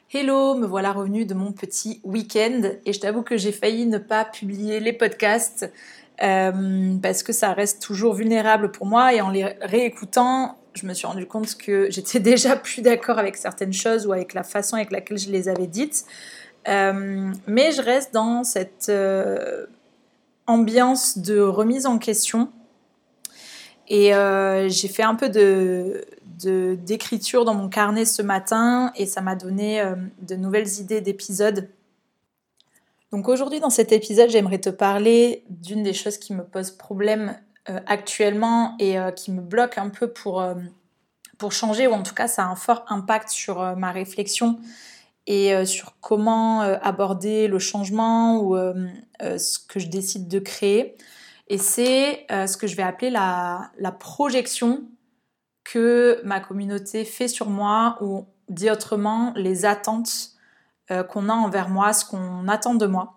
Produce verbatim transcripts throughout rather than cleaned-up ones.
Hello, me voilà revenue de mon petit week-end et je t'avoue que j'ai failli ne pas publier les podcasts euh, parce que ça reste toujours vulnérable pour moi et en les réécoutant, je me suis rendu compte que j'étais déjà plus d'accord avec certaines choses ou avec la façon avec laquelle je les avais dites. Euh, mais je reste dans cette euh, ambiance de remise en question et euh, j'ai fait un peu de, de, d'écriture dans mon carnet ce matin et ça m'a donné euh, de nouvelles idées d'épisodes. Donc aujourd'hui dans cet épisode, j'aimerais te parler d'une des choses qui me pose problème euh, actuellement et euh, qui me bloque un peu pour, euh, pour changer, ou en tout cas ça a un fort impact sur euh, ma réflexion et euh, sur comment euh, aborder le changement ou euh, euh, ce que je décide de créer. Et c'est euh, ce que je vais appeler la, la projection que ma communauté fait sur moi, ou dit autrement, les attentes euh, qu'on a envers moi, ce qu'on attend de moi.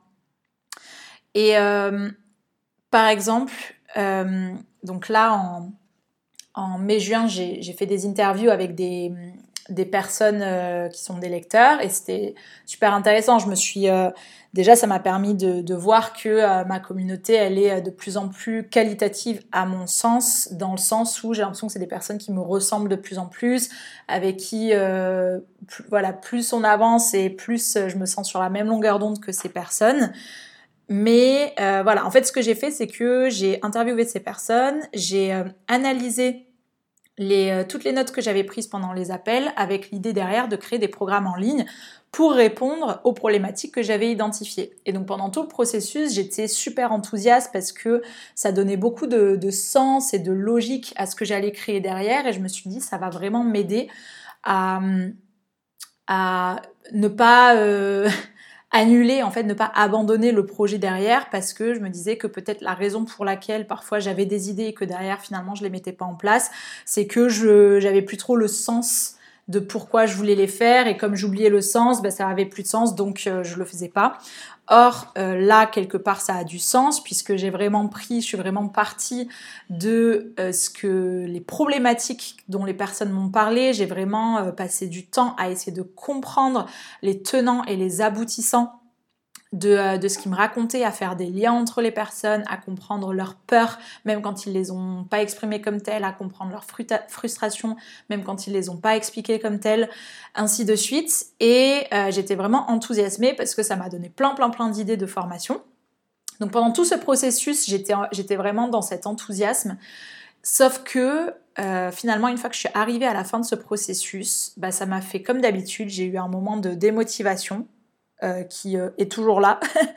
Et euh, par exemple, euh, donc là en, en mai-juin, j'ai, j'ai fait des interviews avec des, des personnes euh, qui sont des lecteurs et c'était super intéressant. Je me suis euh, déjà, ça m'a permis de, de voir que euh, ma communauté, elle est de plus en plus qualitative à mon sens, dans le sens où j'ai l'impression que c'est des personnes qui me ressemblent de plus en plus, avec qui, euh, plus, voilà, plus on avance et plus je me sens sur la même longueur d'onde que ces personnes. Mais euh, voilà, en fait, ce que j'ai fait, c'est que j'ai interviewé ces personnes, j'ai euh, analysé les, euh, toutes les notes que j'avais prises pendant les appels, avec l'idée derrière de créer des programmes en ligne pour répondre aux problématiques que j'avais identifiées. Et donc pendant tout le processus, j'étais super enthousiaste parce que ça donnait beaucoup de, de sens et de logique à ce que j'allais créer derrière, et je me suis dit, ça va vraiment m'aider à, à ne pas... Euh, annuler, en fait, ne pas abandonner le projet derrière, parce que je me disais que peut-être la raison pour laquelle parfois j'avais des idées et que derrière finalement je les mettais pas en place, c'est que je j'avais plus trop le sens de pourquoi je voulais les faire, et comme j'oubliais le sens, ben ça avait plus de sens, donc euh, je le faisais pas. Or euh, là, quelque part, ça a du sens, puisque j'ai vraiment pris, je suis vraiment partie de euh, ce que les problématiques dont les personnes m'ont parlé. J'ai vraiment euh, passé du temps à essayer de comprendre les tenants et les aboutissants de, euh, de ce qu'ils me racontaient, à faire des liens entre les personnes, à comprendre leurs peurs, même quand ils les ont pas exprimées comme telles, à comprendre leurs fruta- frustrations, même quand ils les ont pas expliquées comme telles, ainsi de suite. Et euh, j'étais vraiment enthousiasmée parce que ça m'a donné plein plein plein d'idées de formation. Donc pendant tout ce processus, j'étais, j'étais vraiment dans cet enthousiasme. Sauf que euh, finalement, une fois que je suis arrivée à la fin de ce processus, bah, ça m'a fait comme d'habitude, j'ai eu un moment de démotivation euh, qui euh, est toujours là.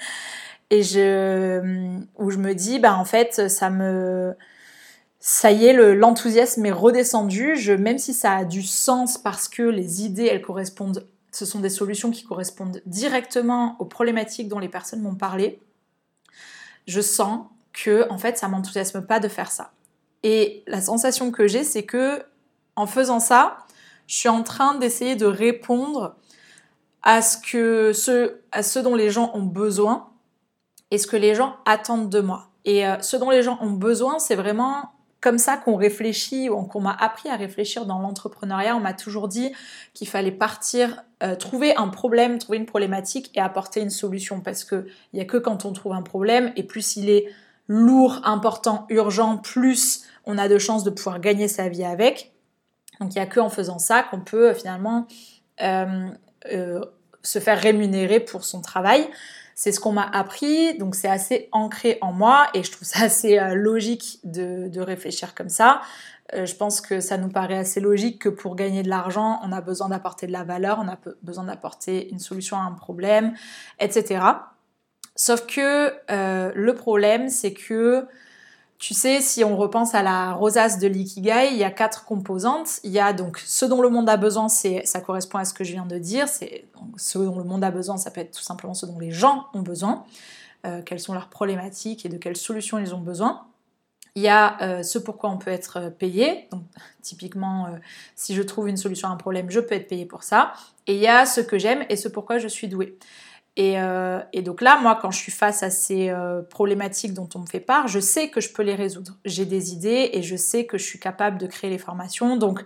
Et je, où je me dis, bah, en fait, ça me... Ça y est, le, l'enthousiasme est redescendu. Je, même si ça a du sens parce que les idées, elles correspondent... Ce sont des solutions qui correspondent directement aux problématiques dont les personnes m'ont parlé. Je sens que, en fait, ça m'enthousiasme pas de faire ça. Et la sensation que j'ai, c'est que, en faisant ça, je suis en train d'essayer de répondre à ce que ce, à ce dont les gens ont besoin et ce que les gens attendent de moi. Et euh, ce dont les gens ont besoin, c'est vraiment comme ça qu'on réfléchit, ou qu'on m'a appris à réfléchir dans l'entrepreneuriat. On m'a toujours dit qu'il fallait partir, euh, trouver un problème, trouver une problématique et apporter une solution. Parce qu'il n'y a que quand on trouve un problème, et plus il est lourd, important, urgent, plus on a de chances de pouvoir gagner sa vie avec. Donc il n'y a que en faisant ça qu'on peut euh, finalement euh, euh, se faire rémunérer pour son travail. C'est ce qu'on m'a appris, donc c'est assez ancré en moi et je trouve ça assez euh, logique de, de réfléchir comme ça. Euh, je pense que ça nous paraît assez logique que pour gagner de l'argent, on a besoin d'apporter de la valeur, on a besoin d'apporter une solution à un problème, et cetera. Sauf que euh, le problème, c'est que, tu sais, si on repense à la rosace de l'ikigai, il y a quatre composantes. Il y a donc ce dont le monde a besoin, c'est, ça correspond à ce que je viens de dire. C'est, donc, ce dont le monde a besoin, ça peut être tout simplement ce dont les gens ont besoin, euh, quelles sont leurs problématiques et de quelles solutions ils ont besoin. Il y a euh, ce pourquoi on peut être payé. Donc, typiquement, euh, si je trouve une solution à un problème, je peux être payé pour ça. Et il y a ce que j'aime et ce pourquoi je suis douée. Et, euh, et donc là, moi, quand je suis face à ces euh, problématiques dont on me fait part, je sais que je peux les résoudre. J'ai des idées et je sais que je suis capable de créer les formations. Donc,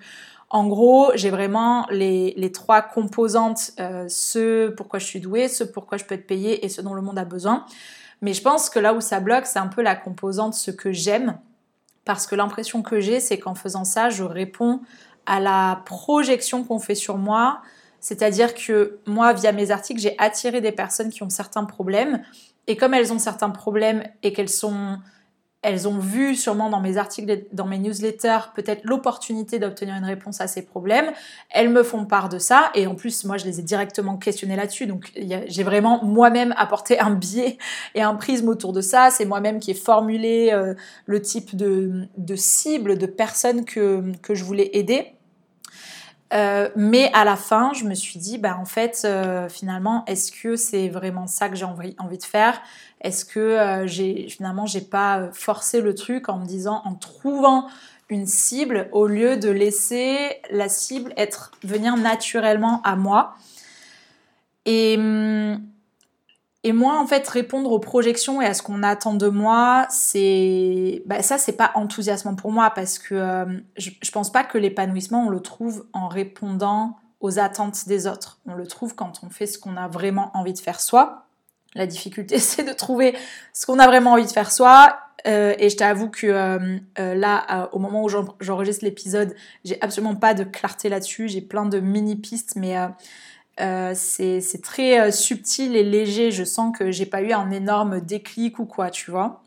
En gros, j'ai vraiment les, les trois composantes, euh, ce pourquoi je suis douée, ce pourquoi je peux être payée et ce dont le monde a besoin. Mais je pense que là où ça bloque, c'est un peu la composante ce que j'aime, parce que l'impression que j'ai, c'est qu'en faisant ça, je réponds à la projection qu'on fait sur moi, c'est-à-dire que moi, via mes articles, j'ai attiré des personnes qui ont certains problèmes, et comme elles ont certains problèmes et qu'elles sont... Elles ont vu sûrement dans mes articles, dans mes newsletters, peut-être l'opportunité d'obtenir une réponse à ces problèmes. Elles me font part de ça. Et en plus, moi, je les ai directement questionnées là-dessus. Donc, y a, j'ai vraiment moi-même apporté un biais et un prisme autour de ça. C'est moi-même qui ai formulé euh, le type de, de cible, de personnes que, que je voulais aider. Euh, mais à la fin, je me suis dit, bah, en fait, euh, finalement, est-ce que c'est vraiment ça que j'ai envie, envie de faire ? Est-ce que euh, j'ai, finalement, j'ai pas forcé le truc en me disant, en trouvant une cible, au lieu de laisser la cible être, venir naturellement à moi. Et, et moi, en fait, répondre aux projections et à ce qu'on attend de moi, c'est, bah, ça, c'est pas enthousiasmant pour moi parce que euh, je, je pense pas que l'épanouissement, on le trouve en répondant aux attentes des autres. On le trouve quand on fait ce qu'on a vraiment envie de faire soi. La difficulté, c'est de trouver ce qu'on a vraiment envie de faire soi. Euh, et je t'avoue que euh, euh, là, euh, au moment où j'enregistre l'épisode, j'ai absolument pas de clarté là-dessus. J'ai plein de mini-pistes, mais euh, euh, c'est, c'est très euh, subtil et léger. Je sens que j'ai pas eu un énorme déclic ou quoi, tu vois.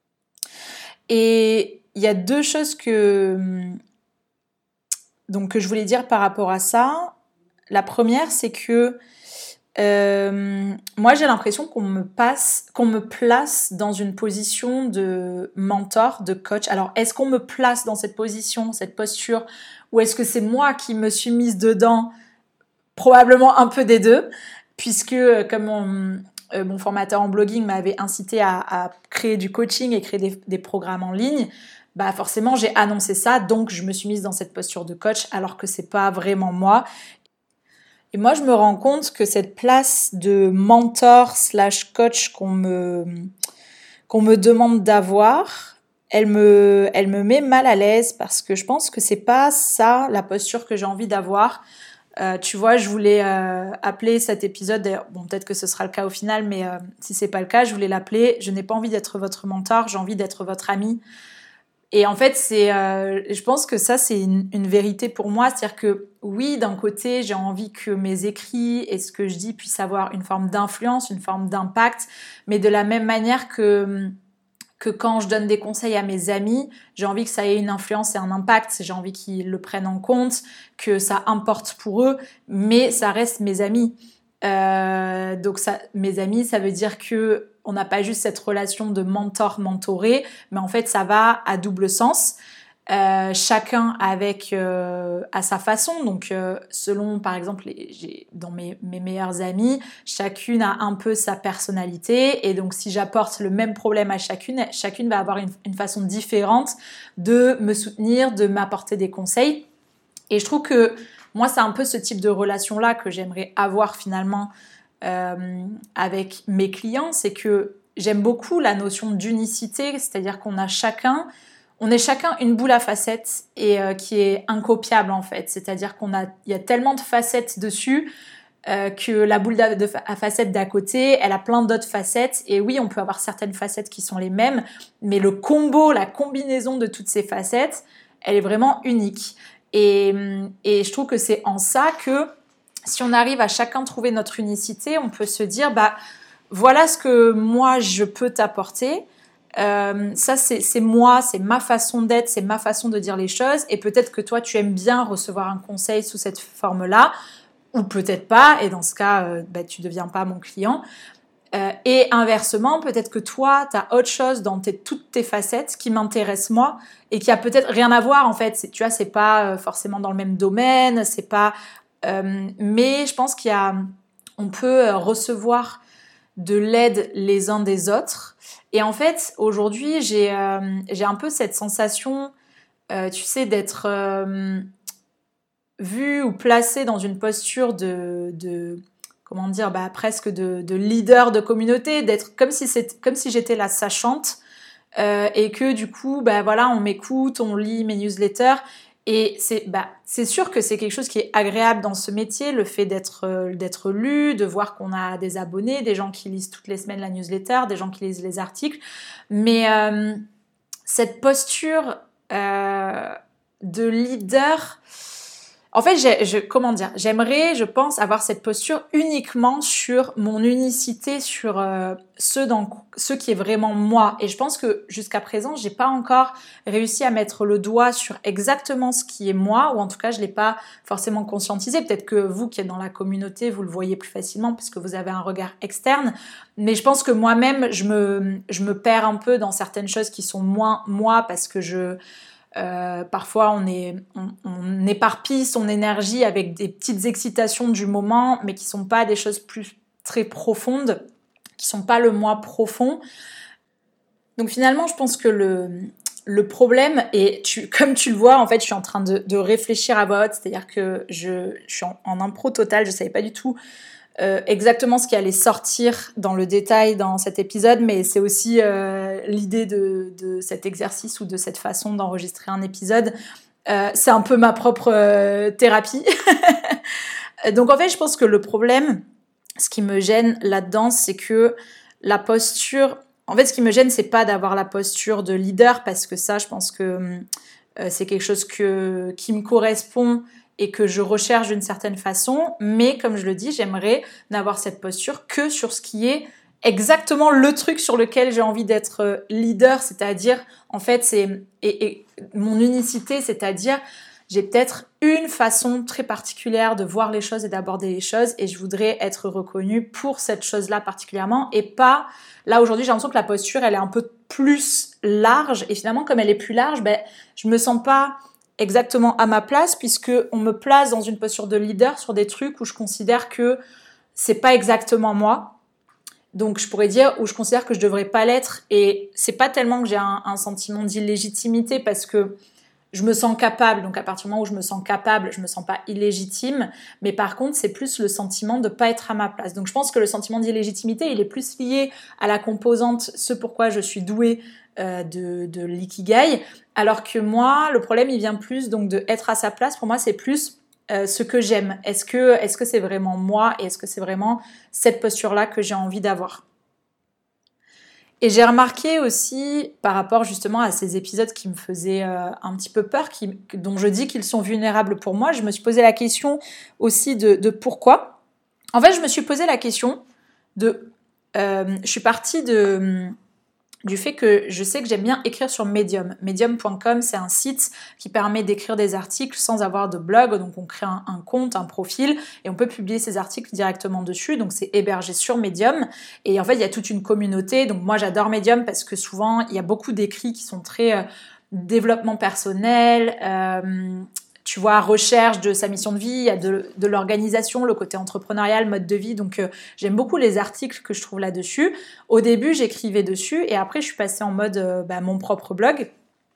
Et il y a deux choses que, donc, que je voulais dire par rapport à ça. La première, c'est que Euh, moi, j'ai l'impression qu'on me passe, qu'on me place dans une position de mentor, de coach. Alors, est-ce qu'on me place dans cette position, cette posture, ou est-ce que c'est moi qui me suis mise dedans ? Probablement un peu des deux, puisque comme mon, euh, mon formateur en blogging m'avait incité à, à créer du coaching et créer des, des programmes en ligne, bah forcément j'ai annoncé ça, donc je me suis mise dans cette posture de coach, alors que c'est pas vraiment moi. Et moi, je me rends compte que cette place de mentor slash coach qu'on me, qu'on me demande d'avoir, elle me, elle me met mal à l'aise parce que je pense que c'est pas ça la posture que j'ai envie d'avoir. Euh, tu vois, je voulais euh, appeler cet épisode, d'ailleurs, bon, peut-être que ce sera le cas au final, mais euh, si c'est pas le cas, je voulais l'appeler « Je n'ai pas envie d'être votre mentor, j'ai envie d'être votre ami ». Et en fait, c'est, euh, je pense que ça, c'est une, une vérité pour moi. C'est-à-dire que oui, d'un côté, j'ai envie que mes écrits et ce que je dis puissent avoir une forme d'influence, une forme d'impact, mais de la même manière que, que quand je donne des conseils à mes amis, j'ai envie que ça ait une influence et un impact. J'ai envie qu'ils le prennent en compte, que ça importe pour eux, mais ça reste mes amis. Euh, donc ça, mes amis, ça veut dire que on n'a pas juste cette relation de mentor-mentoré, mais en fait, ça va à double sens. Euh, chacun avec euh, à sa façon. Donc, euh, selon, par exemple, les, j'ai, dans mes, mes meilleurs amis, chacune a un peu sa personnalité. Et donc, si j'apporte le même problème à chacune, chacune va avoir une, une façon différente de me soutenir, de m'apporter des conseils. Et je trouve que moi, c'est un peu ce type de relation-là que j'aimerais avoir finalement euh, avec mes clients. C'est que j'aime beaucoup la notion d'unicité, c'est-à-dire qu'on a chacun, on est chacun une boule à facettes et euh, qui est incopiable en fait. C'est-à-dire qu'on a, il y a tellement de facettes dessus euh, que la boule de, de, à facettes d'à côté, elle a plein d'autres facettes. Et oui, on peut avoir certaines facettes qui sont les mêmes, mais le combo, la combinaison de toutes ces facettes, elle est vraiment unique. Et, et je trouve que c'est en ça que si on arrive à chacun trouver notre unicité, on peut se dire, bah voilà ce que moi je peux t'apporter. Euh, ça c'est, c'est moi, c'est ma façon d'être, c'est ma façon de dire les choses. Et peut-être que toi tu aimes bien recevoir un conseil sous cette forme-là, ou peut-être pas. Et dans ce cas, euh, bah, tu deviens pas mon client. Euh, et inversement, peut-être que toi, tu as autre chose dans tes, toutes tes facettes qui m'intéresse moi et qui a peut-être rien à voir en fait. C'est, tu vois, c'est pas euh, forcément dans le même domaine, c'est pas. Euh, mais je pense qu'il y a, on peut euh, recevoir de l'aide les uns des autres. Et en fait, aujourd'hui, j'ai, euh, j'ai un peu cette sensation, euh, tu sais, d'être euh, vue ou placée dans une posture de, de comment dire, bah, presque de, de leader de communauté, d'être comme si, c'est, comme si j'étais la sachante euh, et que du coup, bah, voilà, on m'écoute, on lit mes newsletters Et c'est, bah, c'est sûr que c'est quelque chose qui est agréable dans ce métier, le fait d'être, euh, d'être lu, de voir qu'on a des abonnés, des gens qui lisent toutes les semaines la newsletter, des gens qui lisent les articles. Mais euh, cette posture euh, de leader... En fait, j'ai, je, comment dire, j'aimerais, je pense, avoir cette posture uniquement sur mon unicité, sur euh, ce, dans, ce qui est vraiment moi. Et je pense que jusqu'à présent, j'ai pas encore réussi à mettre le doigt sur exactement ce qui est moi, ou en tout cas, je l'ai pas forcément conscientisé. Peut-être que vous qui êtes dans la communauté, vous le voyez plus facilement parce que vous avez un regard externe. Mais je pense que moi-même, je me, je me perds un peu dans certaines choses qui sont moins moi parce que je... Euh, parfois on, est, on, on éparpille son énergie avec des petites excitations du moment, mais qui sont pas des choses plus très profondes, qui sont pas le moi profond. Donc finalement, je pense que le, le problème, et tu, comme tu le vois, en fait, je suis en train de, de réfléchir à voix haute, c'est-à-dire que je, je suis en, en impro total, je savais pas du tout Euh, exactement ce qui allait sortir dans le détail dans cet épisode, mais c'est aussi euh, l'idée de, de cet exercice ou de cette façon d'enregistrer un épisode. Euh, c'est un peu ma propre euh, thérapie. Donc en fait, je pense que le problème, ce qui me gêne là-dedans, c'est que la posture... En fait, ce qui me gêne, c'est pas d'avoir la posture de leader, parce que ça, je pense que euh, c'est quelque chose que, qui me correspond et que je recherche d'une certaine façon, mais comme je le dis, j'aimerais n'avoir cette posture que sur ce qui est exactement le truc sur lequel j'ai envie d'être leader, c'est-à-dire, en fait, c'est et, et mon unicité, c'est-à-dire, j'ai peut-être une façon très particulière de voir les choses et d'aborder les choses, et je voudrais être reconnue pour cette chose-là particulièrement, et pas... Là, aujourd'hui, j'ai l'impression que la posture, elle est un peu plus large, et finalement, comme elle est plus large, ben, je me sens pas exactement à ma place, puisque on me place dans une posture de leader sur des trucs où je considère que c'est pas exactement moi. Donc je pourrais dire où je considère que je devrais pas l'être, et c'est pas tellement que j'ai un, un sentiment d'illégitimité parce que je me sens capable, donc à partir du moment où je me sens capable, je me sens pas illégitime, mais par contre c'est plus le sentiment de pas être à ma place. Donc je pense que le sentiment d'illégitimité, il est plus lié à la composante ce pourquoi je suis douée euh, de, de l'ikigai, alors que moi, le problème il vient plus donc de être à sa place. Pour moi, c'est plus euh, ce que j'aime. Est-ce que, est-ce que c'est vraiment moi, et est-ce que c'est vraiment cette posture-là que j'ai envie d'avoir? Et j'ai remarqué aussi, par rapport justement à ces épisodes qui me faisaient euh, un petit peu peur, qui, dont je dis qu'ils sont vulnérables pour moi, je me suis posé la question aussi de, de pourquoi. En fait, je me suis posé la question de... Euh, je suis partie de... du fait que je sais que j'aime bien écrire sur Medium. Medium point com, c'est un site qui permet d'écrire des articles sans avoir de blog. Donc on crée un, un compte, un profil, et on peut publier ses articles directement dessus. Donc c'est hébergé sur Medium. Et en fait, il y a toute une communauté. Donc moi, j'adore Medium parce que souvent, il y a beaucoup d'écrits qui sont très euh, développement personnel, euh, tu vois, recherche de sa mission de vie, il y a de, de l'organisation, le côté entrepreneurial, mode de vie. Donc, euh, j'aime beaucoup les articles que je trouve là-dessus. Au début, j'écrivais dessus, et après, je suis passée en mode euh, bah, mon propre blog.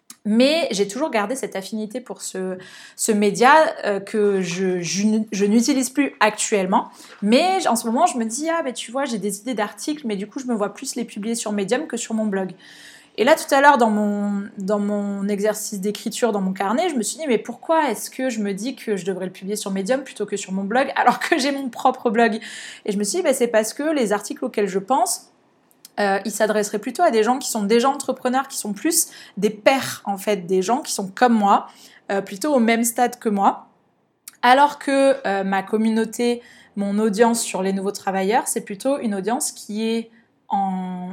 Mais j'ai toujours gardé cette affinité pour ce, ce média euh, que je, je, je n'utilise plus actuellement. Mais en ce moment, je me dis, ah, ben, tu vois, j'ai des idées d'articles, mais du coup, je me vois plus les publier sur Medium que sur mon blog. Et là, tout à l'heure, dans mon, dans mon exercice d'écriture, dans mon carnet, je me suis dit, mais pourquoi est-ce que je me dis que je devrais le publier sur Medium plutôt que sur mon blog, alors que j'ai mon propre blog? Et je me suis dit, bah, c'est parce que les articles auxquels je pense, euh, ils s'adresseraient plutôt à des gens qui sont déjà entrepreneurs, qui sont plus des pairs, en fait, des gens qui sont comme moi, euh, plutôt au même stade que moi. Alors que euh, ma communauté, mon audience sur les nouveaux travailleurs, c'est plutôt une audience qui est en...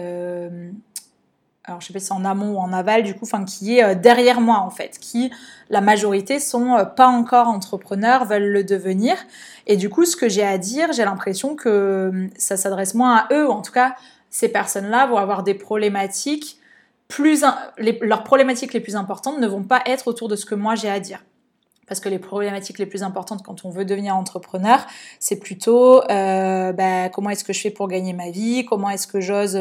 Euh, alors je sais pas si c'est en amont ou en aval du coup, enfin qui est euh, derrière moi en fait, qui la majorité sont euh, pas encore entrepreneurs, veulent le devenir, et du coup ce que j'ai à dire, j'ai l'impression que euh, ça s'adresse moins à eux, ou en tout cas ces personnes-là vont avoir des problématiques plus, les, leurs problématiques les plus importantes ne vont pas être autour de ce que moi j'ai à dire. Parce que les problématiques les plus importantes quand on veut devenir entrepreneur, c'est plutôt euh, bah, comment est-ce que je fais pour gagner ma vie, comment est-ce que j'ose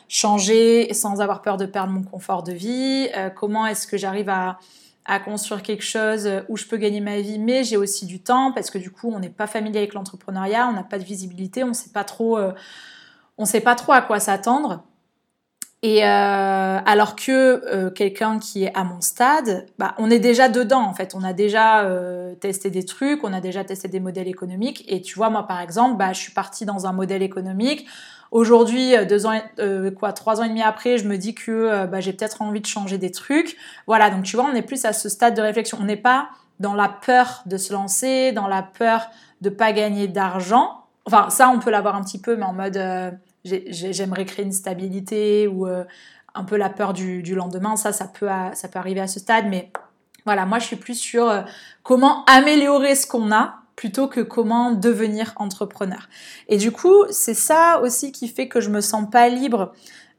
changer sans avoir peur de perdre mon confort de vie, euh, comment est-ce que j'arrive à, à construire quelque chose où je peux gagner ma vie, mais j'ai aussi du temps, parce que du coup, on n'est pas familier avec l'entrepreneuriat, on n'a pas de visibilité, on ne sait pas trop, euh, on sait pas trop à quoi s'attendre. Et euh, alors que euh, quelqu'un qui est à mon stade, bah, on est déjà dedans en fait. On a déjà euh, testé des trucs, on a déjà testé des modèles économiques. Et tu vois, moi par exemple, bah, je suis partie dans un modèle économique. Aujourd'hui, deux ans, euh, quoi, trois ans et demi après, je me dis que euh, bah, j'ai peut-être envie de changer des trucs. Voilà, donc tu vois, on est plus à ce stade de réflexion. On n'est pas dans la peur de se lancer, dans la peur de pas gagner d'argent. Enfin, ça, on peut l'avoir un petit peu, mais en mode... Euh, J'ai, j'aimerais créer une stabilité ou euh, un peu la peur du, du lendemain. Ça, ça peut, ça peut arriver à ce stade. Mais voilà, moi, je suis plus sur euh, comment améliorer ce qu'on a plutôt que comment devenir entrepreneur. Et du coup, c'est ça aussi qui fait que je me sens pas libre,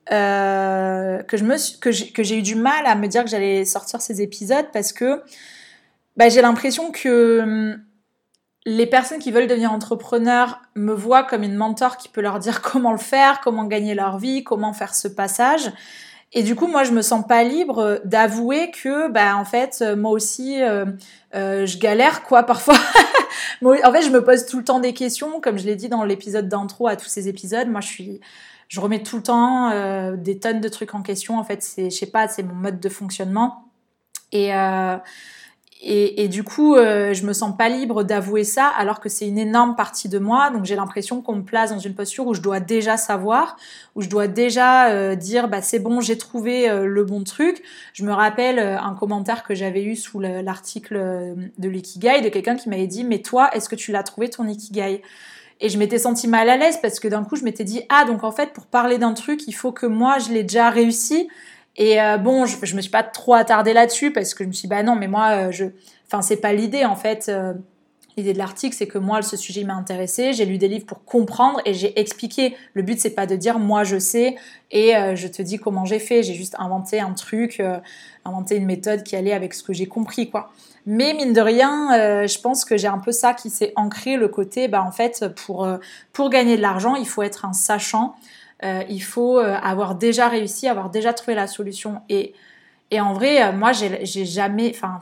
euh, que, je me, que, j'ai, que j'ai eu du mal à me dire que j'allais sortir ces épisodes parce que bah, j'ai l'impression que... les personnes qui veulent devenir entrepreneurs me voient comme une mentor qui peut leur dire comment le faire, comment gagner leur vie, comment faire ce passage. Et du coup, moi, je me sens pas libre d'avouer que, bah, en fait, moi aussi, euh, euh, je galère, quoi, parfois. En fait, je me pose tout le temps des questions, comme je l'ai dit dans l'épisode d'intro à tous ces épisodes. Moi, je suis, je remets tout le temps euh, des tonnes de trucs en question. En fait, c'est, je sais pas, c'est mon mode de fonctionnement. Et euh, Et, et du coup, euh, je me sens pas libre d'avouer ça, alors que c'est une énorme partie de moi. Donc j'ai l'impression qu'on me place dans une posture où je dois déjà savoir, où je dois déjà euh, dire bah c'est bon, j'ai trouvé euh, le bon truc. Je me rappelle euh, un commentaire que j'avais eu sous le, l'article de l'ikigai de quelqu'un qui m'avait dit mais toi, est-ce que tu l'as trouvé ton ikigai ? Et je m'étais sentie mal à l'aise parce que d'un coup je m'étais dit ah donc en fait pour parler d'un truc il faut que moi je l'ai déjà réussi. Et euh, bon, je, je me suis pas trop attardée là-dessus parce que je me suis dit, bah non, mais moi, euh, je, enfin, c'est pas l'idée en fait. Euh, l'idée de l'article, c'est que moi, ce sujet m'a intéressée. J'ai lu des livres pour comprendre et j'ai expliqué. Le but, c'est pas de dire, moi, je sais et euh, je te dis comment j'ai fait. J'ai juste inventé un truc, euh, inventé une méthode qui allait avec ce que j'ai compris, quoi. Mais mine de rien, euh, je pense que j'ai un peu ça qui s'est ancré, le côté, bah en fait, pour euh, pour gagner de l'argent, il faut être un sachant. Euh, il faut euh, avoir déjà réussi, avoir déjà trouvé la solution. Et, et en vrai, euh, moi, j'ai, j'ai jamais... Enfin,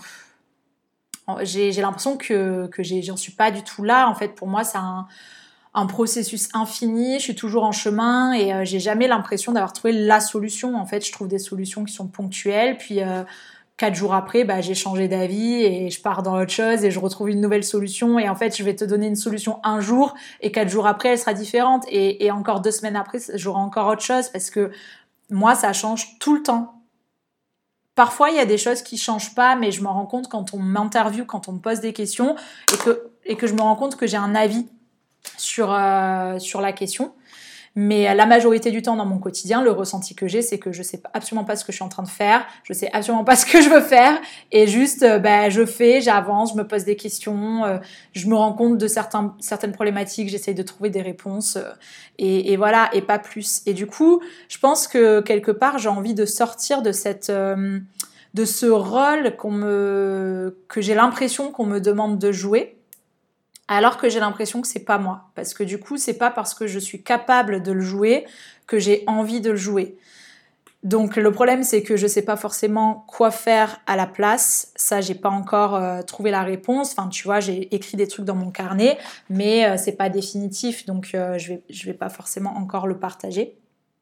j'ai, j'ai l'impression que, que j'ai, j'en suis pas du tout là. En fait, pour moi, c'est un, un processus infini. Je suis toujours en chemin et euh, j'ai jamais l'impression d'avoir trouvé la solution. En fait, je trouve des solutions qui sont ponctuelles. Puis... Euh, Quatre jours après, bah, j'ai changé d'avis et je pars dans autre chose et je retrouve une nouvelle solution. Et en fait, je vais te donner une solution un jour et quatre jours après, elle sera différente. Et, et encore deux semaines après, j'aurai encore autre chose parce que moi, ça change tout le temps. Parfois, il y a des choses qui changent pas, mais je m'en rends compte quand on m'interviewe, quand on me pose des questions et que, et que je me rends compte que j'ai un avis sur, euh, sur la question. Mais la majorité du temps dans mon quotidien, le ressenti que j'ai, c'est que je sais absolument pas ce que je suis en train de faire, je sais absolument pas ce que je veux faire, et juste, euh, bah, je fais, j'avance, je me pose des questions, euh, je me rends compte de certains, certaines problématiques, j'essaye de trouver des réponses, euh, et, et voilà, et pas plus. Et du coup, je pense que quelque part, j'ai envie de sortir de cette, euh, de ce rôle qu'on me, que j'ai l'impression qu'on me demande de jouer. Alors que j'ai l'impression que c'est pas moi. Parce que du coup, c'est pas parce que je suis capable de le jouer que j'ai envie de le jouer. Donc le problème, c'est que je sais pas forcément quoi faire à la place. Ça, j'ai pas encore euh, trouvé la réponse. Enfin, tu vois, j'ai écrit des trucs dans mon carnet, mais euh, c'est pas définitif, donc euh, je vais, je vais pas forcément encore le partager.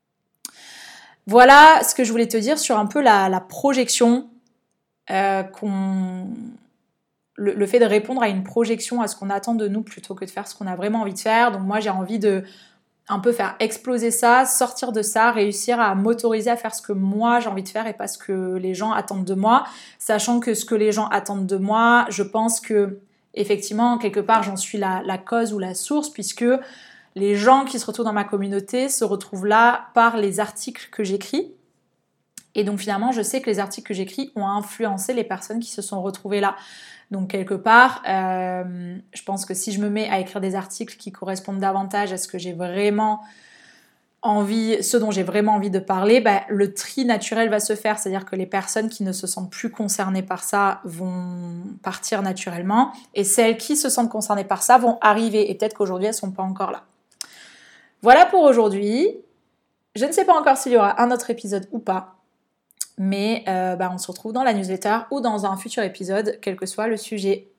Voilà ce que je voulais te dire sur un peu la, la projection euh, qu'on... Le, le fait de répondre à une projection, à ce qu'on attend de nous plutôt que de faire ce qu'on a vraiment envie de faire. Donc moi, j'ai envie de un peu faire exploser ça, sortir de ça, réussir à m'autoriser à faire ce que moi j'ai envie de faire et pas ce que les gens attendent de moi, sachant que ce que les gens attendent de moi, je pense que effectivement, quelque part, j'en suis la, la cause ou la source, puisque les gens qui se retrouvent dans ma communauté se retrouvent là par les articles que j'écris. Et donc finalement, je sais que les articles que j'écris ont influencé les personnes qui se sont retrouvées là. Donc quelque part, euh, je pense que si je me mets à écrire des articles qui correspondent davantage à ce que j'ai vraiment envie, ce dont j'ai vraiment envie de parler, bah, le tri naturel va se faire. C'est-à-dire que les personnes qui ne se sentent plus concernées par ça vont partir naturellement. Et celles qui se sentent concernées par ça vont arriver. Et peut-être qu'aujourd'hui, elles ne sont pas encore là. Voilà pour aujourd'hui. Je ne sais pas encore s'il y aura un autre épisode ou pas. Mais euh, bah, on se retrouve dans la newsletter ou dans un futur épisode, quel que soit le sujet.